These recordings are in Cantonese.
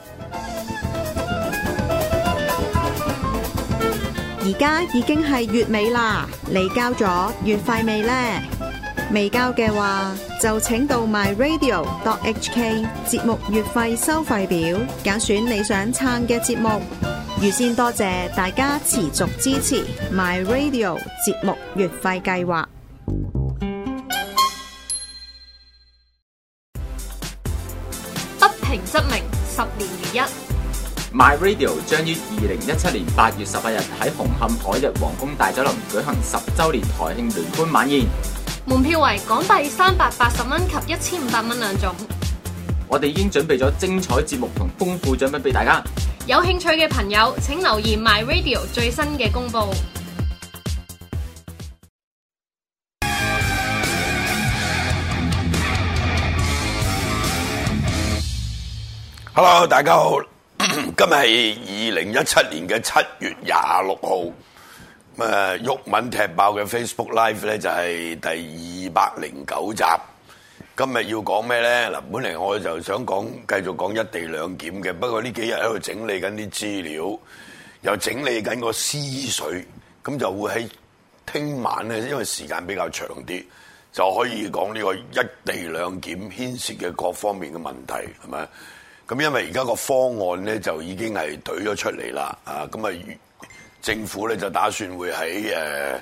而家已經係月尾啦，你交咗月費未呢？未交嘅話，就請到 myradio.hk 節目月費收費表，揀選你想撐嘅節目。預先多謝大家持續支持 myradio 節目月費計劃。 不平則鳴，10年如一。 My Radio 將於2017年8月18日喺紅磡海逸皇宮大酒樓舉行10週年台慶聯歡晚宴， 門票為港幣380蚊及1500蚊兩種。 我哋已經準備咗精彩節目同豐富獎品俾大家。 有興趣嘅朋友請留意 My Radio 最新嘅公佈。 Hello， 大家好。今日係2017年嘅7月26號。毓民踢爆嘅 Facebook Live 咧就係第209集。今日要講咩咧？嗱，本嚟我就想繼續講一地兩檢嘅，不過呢幾日喺度整理緊啲資料，又整理緊個思緒，咁就會喺聽晚咧，因為時間比較長啲，就可以講呢個一地兩檢牽涉嘅各方面嘅問題，係咪？咁因為而家個方案咧就已經係懟咗出嚟啦，咁啊政府咧就打算會喺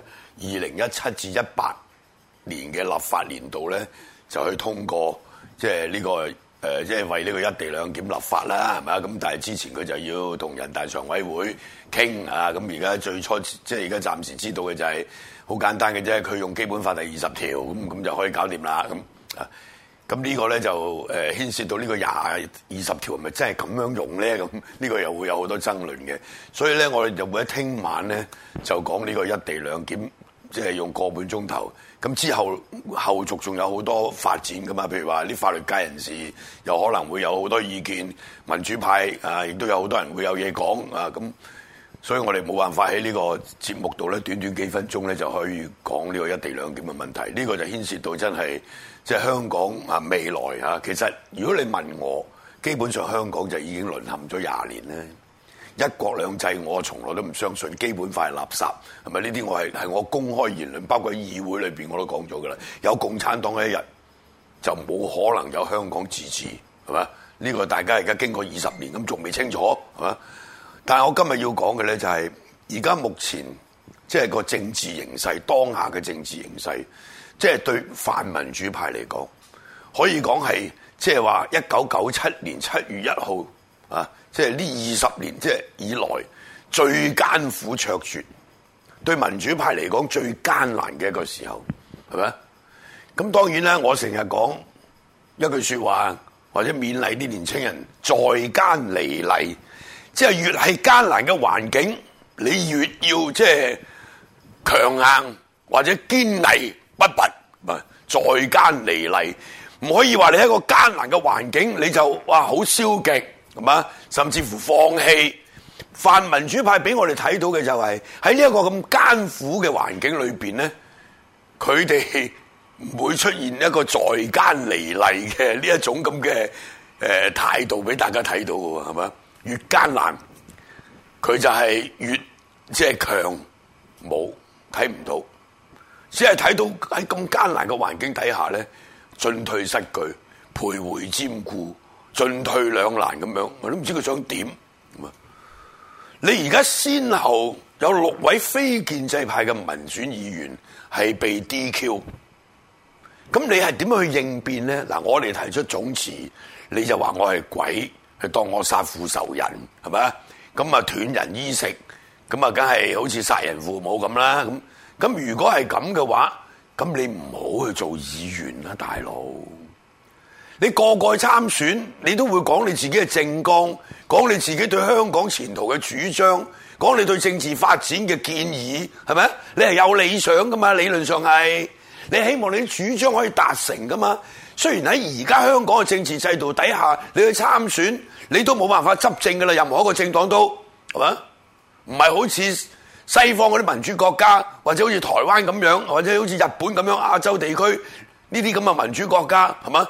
2017至18年嘅立法年度咧就去通過，即係呢個即係為呢個一地兩檢立法啦，係咪啊？咁但係之前佢就要同人大常委會傾啊，咁而家最初即係而家暫時知道嘅就係好簡單嘅啫，佢用基本法第20條咁就可以搞掂啦，咁呢個咧就牽涉到呢個20條係咪真係咁樣用咧？咁呢個又會有好多爭論嘅，所以咧我哋就會喺聽晚咧就講呢個一地兩檢，即係用個半鐘頭。咁之後後續仲有好多發展噶嘛，譬如話啲法律界人士有可能會有好多意見，民主派亦都有好多人會有嘢講咁，所以我哋冇辦法喺呢個節目度咧短短幾分鐘咧就可以講呢個一地兩檢嘅問題。呢個就牽涉到真係即係香港未來其實如果你問我，基本上香港就已經淪陷咗20年咧。一國兩制我從來都唔相信，基本法係垃圾，係咪？呢啲我係我公開言論，包括喺議會裏邊我都講咗噶啦。有共產黨嘅一日，就冇可能有香港自治，係嘛？呢個大家而家經過20年咁，仲未清楚，係嘛？但係我今日要講嘅咧就係而家目前即係個政治形勢，當下嘅政治形勢，即係對泛民主派嚟講，可以講係即係話1997年7月1號即係呢20年即係以來最艱苦卓絕，對民主派嚟講最艱難嘅一個時候，係咪？咁當然啦，我成日講一句說話，或者勉勵啲年青人在艱離厲，即係越係艱難嘅環境，你越要即係強硬或者堅毅不拔，在艱離厲，唔可以話你喺一個艱難嘅環境你就哇好消極。係嘛？甚至乎放棄。泛民主派俾我哋睇到嘅就係喺呢一個咁艱苦嘅環境裏邊咧，佢哋唔會出現一個在艱離厲嘅呢一種咁嘅態度俾大家睇到嘅喎，係嘛？越艱難，佢就係越即係強冇睇唔到，只係睇到喺咁艱難嘅環境底下咧，進退失據，徘徊兼顧。進退兩難咁樣，我都唔知佢想點。你而家先後有6位非建制派嘅民選議員係被 DQ， 咁你係點樣去應變咧？嗱，我哋提出總辭，你就話我係鬼，係當我殺父仇人，係咪？咁啊斷人衣食，咁啊梗係好似殺人父母咁啦。咁如果係咁嘅話，咁你唔好去做議員啦，大佬。你個個去參選，你都會講你自己嘅政綱，講你自己對香港前途嘅主張，講你對政治發展嘅建議，係咪？你係有理想噶嘛？理論上係，你希望你啲主張可以達成噶嘛？雖然喺而家香港嘅政治制度底下，你去參選，你都冇辦法執政噶啦，任何一個政黨都係嘛？唔係好似西方嗰啲民主國家，或者好似台灣咁樣，或者好似日本咁樣亞洲地區呢啲咁嘅民主國家，係嘛？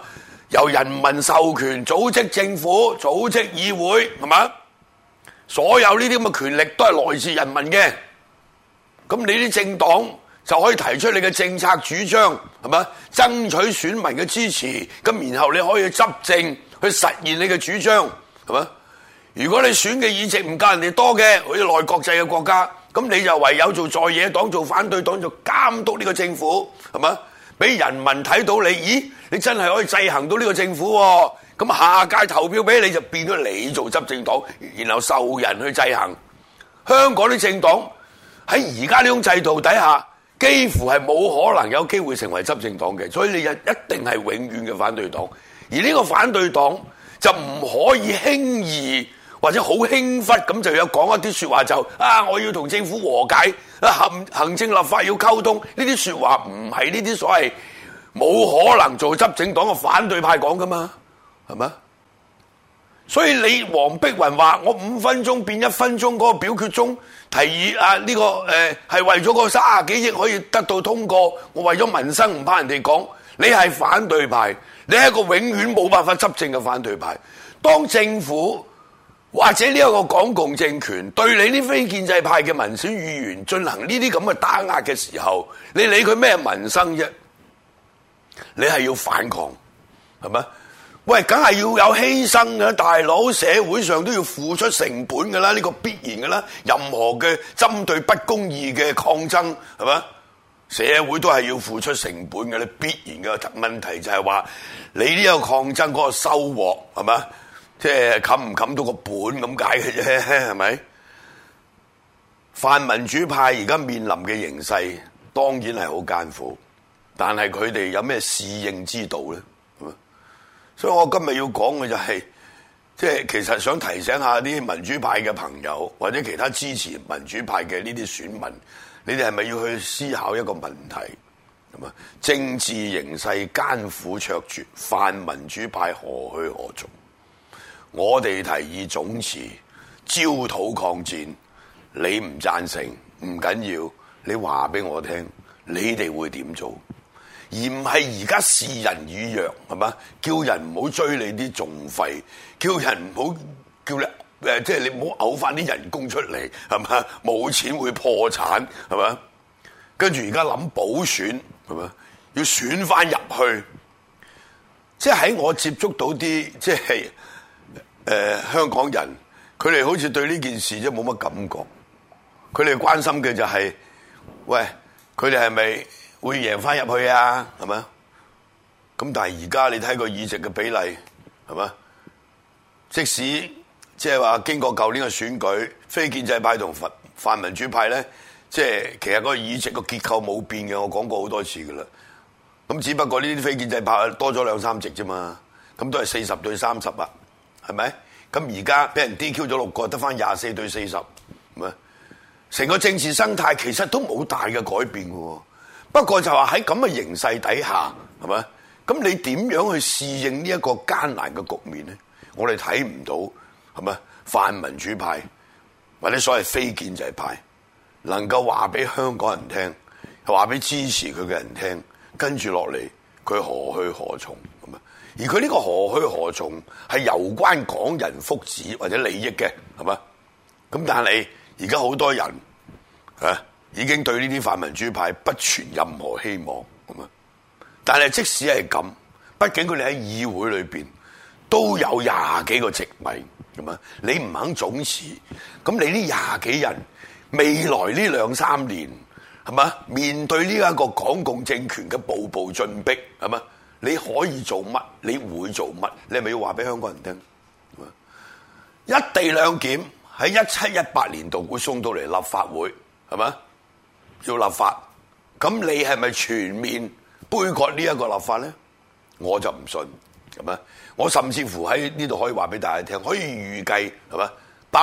由人民授權組織政府、組織議會，係嘛？所有呢啲咁嘅權力都係來自人民嘅。咁你啲政黨就可以提出你嘅政策主張，係嘛？爭取選民嘅支持，咁然後你可以執政去實現你嘅主張，係嘛？如果你選嘅議席唔夠人哋多嘅，好似內國際嘅國家，咁你就唯有做在野黨、做反對黨，就監督呢個政府，係嘛？俾人民睇到你，咦？你真係可以制衡到呢個政府喎。咁下屆投票俾你，就變咗你做執政黨，然後受人去制衡。香港啲政黨喺而家呢種制度底下，幾乎係冇可能有機會成為執政黨嘅，所以你一定係永遠嘅反對黨。而呢個反對黨就唔可以輕易或者好輕忽咁就有講一啲說話，就我要同政府和解，行政立法要溝通，呢啲說話唔係呢啲所謂冇可能做執政黨嘅反對派講噶嘛，係咪？所以你黃碧雲話我5分鐘變1分鐘嗰個表決中提議呢個係為咗個30幾億可以得到通過，我為咗民生唔怕人哋講，你係反對派，你係一個永遠冇辦法執政嘅反對派。當政府或者呢一個港共政權對你啲非建制派嘅民選議員進行呢啲咁嘅打壓嘅時候，你理佢咩民生啫？你係要反抗，係咪？喂，梗係要有犧牲嘅，大佬，社會上都要付出成本㗎啦，呢個必然㗎啦。任何嘅針對不公義嘅抗爭，係咪？社會都係要付出成本嘅，你必然嘅。問題就係話你呢個抗爭嗰個收穫，係咪？即係冚唔冚到個本咁解嘅啫，係咪？泛民主派而家面臨嘅形勢當然係好艱苦，但係佢哋有咩適應之道咧？所以我今日要講嘅就係，即係其實想提醒下啲民主派嘅朋友，或者其他支持民主派嘅呢啲選民，你哋係咪要去思考一個問題？係嘛？政治形勢艱苦卓絕，泛民主派何去何從？我哋提議總辭，焦土抗戰，你唔贊成唔緊要，你話俾我聽，你哋會點做？而唔係而家視人以弱，係嘛？叫人唔好追你啲訟費，叫人唔好叫你即係你唔好嘔翻啲人工出嚟，係嘛？冇錢會破產，係嘛？跟住而家諗補選，係嘛？要選翻入去，即係喺我接觸到啲即係香港人，佢哋好似對呢件事即係冇乜感覺，佢哋關心嘅就係，喂，佢哋係咪會贏翻入去啊？係咪？咁但係而家你睇個議席嘅比例，係咪？即使即係話經過舊年嘅選舉，非建制派同泛民主派咧，即係其實個議席個結構冇變嘅，我講過好多次噶啦。咁只不過呢啲非建制派多咗2-3席啫嘛，咁都係40對30啊，係咪？咁而家俾人 DQ 咗6個，得翻24對40，係咪？成個政治生態其實都冇大嘅改變嘅。不過就話喺咁嘅形勢底下，係咪？咁你點樣去適應呢一個艱難嘅局面咧？我哋睇唔到，係咪？泛民主派或者所謂非建制派能夠話俾香港人聽，話俾支持佢嘅人聽，跟住落嚟佢何去何從咁啊？而佢呢個何去何從係攸關港人福祉或者利益嘅，係咪？咁但係而家好多人已經對呢啲泛民主派不存任何希望，咁啊！但係即使係咁，畢竟佢哋喺議會裏邊都有20幾個席位，咁啊！你唔肯總辭，咁你呢20幾人未來呢2-3年，係嘛？面對呢一個港共政權嘅步步進逼，係嘛？你可以做乜？你會做乜？你係咪要話俾香港人聽？一地兩檢喺17-18年度會送到嚟立法會，係嘛？要立法，咁你係咪全面杯葛呢一個立法咧？我就唔信，係咪？我甚至乎喺呢度可以話俾大家聽，可以預計，係咪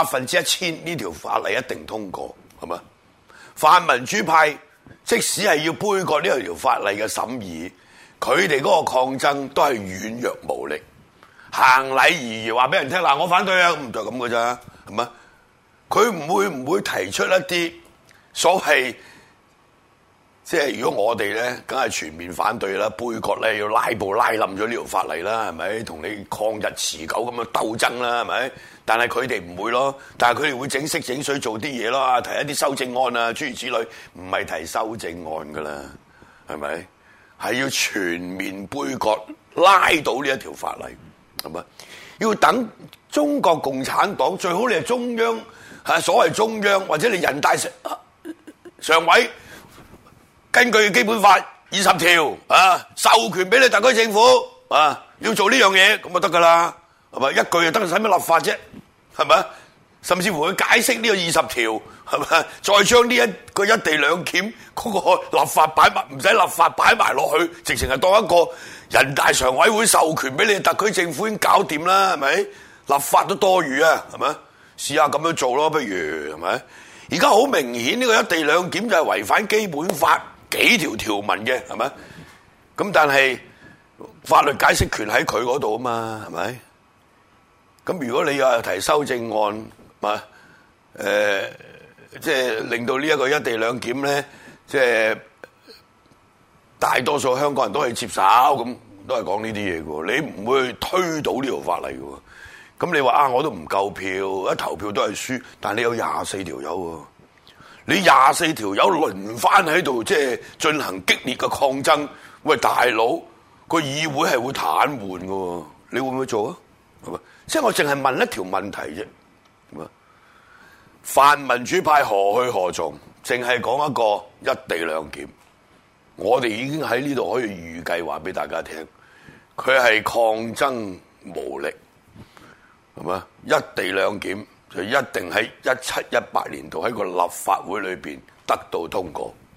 ？1000%呢條法例一定通過，係咪？泛民主派即使係要杯葛呢條法例嘅審議，佢哋嗰個抗爭都係軟弱無力，行禮而話俾人聽嗱，我反對啊，咁就咁噶咋，係咪？佢唔會提出一啲所謂即係如果我哋咧，梗係全面反對啦，杯葛咧，要拉布拉冧咗呢條法例啦，係咪？同你抗日持久咁樣鬥爭啦，係咪？但係佢哋唔會咯，但係佢哋會整色整水做啲嘢咯，提一啲修正案啊，諸如此類，唔係提修正案噶啦，係咪？係要全面杯葛拉倒呢一條法例，係咪？要等中國共產黨，最好你係中央，所謂中央或者你人大常委。根據基本法20條授權俾你特區政府要做呢樣嘢，咁就得噶啦，係咪？一句就得，使乜立法啫？係咪？甚至乎去解釋呢個20條，係咪？再將呢一個一地兩檢嗰個立法擺埋，唔使立法擺埋落去，直情係當一個人大常委會授權俾你特區政府已經搞掂啦，係咪？立法都多餘啊，係咪？試下咁樣做咯，不如係咪？而家好明顯呢個一地兩檢就係違反基本法幾條條文嘅，係咪？咁但係法律解釋權喺佢嗰度啊嘛，係咪？咁如果你又提修正案，即係令到呢一個一地兩檢咧，即係大多數香港人都係接受，咁都係講呢啲嘢嘅喎，你唔會推倒呢條法例嘅喎。咁你話我都唔夠票，一投票都係輸，但你有24條友喎。你24條友輪番喺度，即係進行激烈嘅抗爭。喂，大佬，個議會係會癱瘓嘅喎，你會唔會做啊？係咪？即係我淨係問一條問題啫。泛民主派何去何從？淨係講一個一地兩檢，我哋已經喺呢度可以預計話俾大家聽，佢係抗爭無力，係咪？一地兩檢就一定喺17-18年度喺個立法會裏邊得到通過。